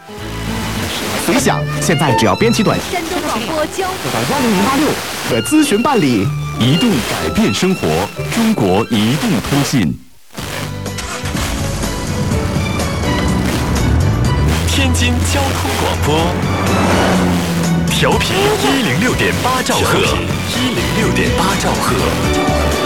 随想现在只要编辑短山东广播交到10086可咨询办理。 移动改变生活，中国移动通信。 天津交通广播，调频106.8兆赫，106.8兆赫。